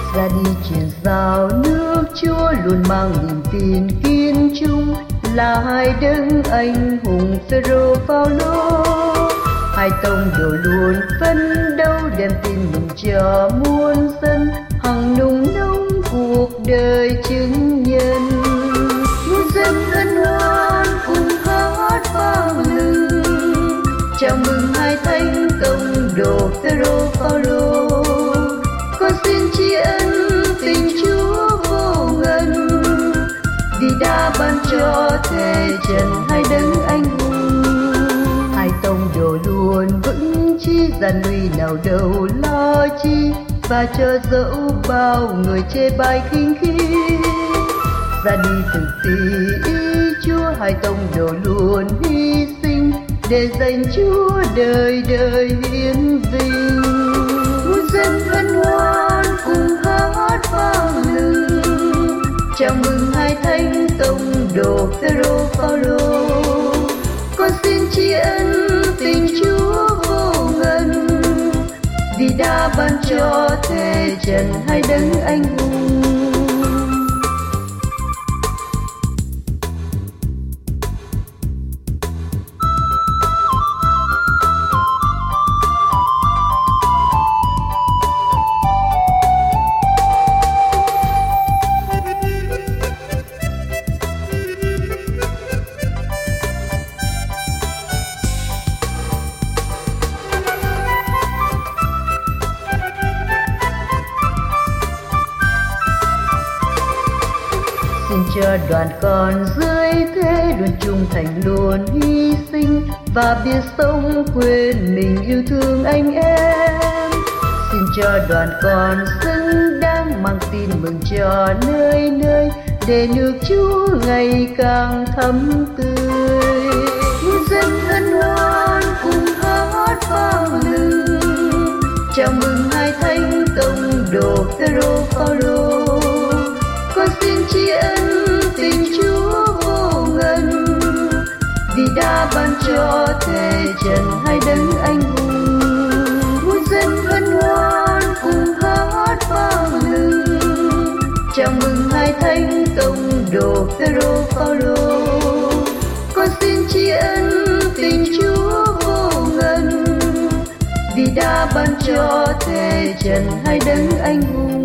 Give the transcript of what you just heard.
Ra đi truyền giao nước Chúa luôn mang niềm tin kiên trung, là hai đấng anh hùng Phêrô Phaolô. Hai tông đồ luôn phấn đấu đem tin mừng cho muôn dân, hằng nung nóng cuộc đời chứng nhân. Muôn dân hân hoan cùng hát vang lừng, chào mừng hai thánh tông đồ Phêrô Phaolô. Con xin tri ân tình Chúa vô ngần, vì đã ban cho thế trần hai đấng anh hùng. Hai tông đồ luôn vững chí, gian nguy nào đâu lo chi, và cho dẫu bao người chê bai khinh khi. Ra đi thực tỷ ý Chúa, hai tông đồ luôn hy sinh, để dành Chúa đời đời hiển vinh. Muôn dân hân hoan cùng hát vang lừng, chào mừng hai thánh tông đồ Phêrô Phaolô. Con xin tri ân tình Chúa vô ngần, vì đã ban cho thế trần hai đấng anh hùng. Xin cho đoàn con dưới thế luôn trung thành luôn hy sinh, và biết sống quên mình yêu thương anh em. Xin cho đoàn con xứng đáng mang tin mừng cho nơi nơi, để nước Chúa ngày càng thắm tươi. Muôn dân hân hoan cùng hát vang lừng, chào mừng hai thánh tông đồ Phêrô Phaolô. Con xin tri ân tình Chúa vô ngần, vì đã ban cho thế trần hai đấng anh hùng. Muôn dân hân hoan cùng hát vang lừng, chào mừng hai thánh tông đồ Phêrô Phaolô. Con xin tri ân tình Chúa vô ngần, vì đã ban cho thế trần hai đấng anh hùng.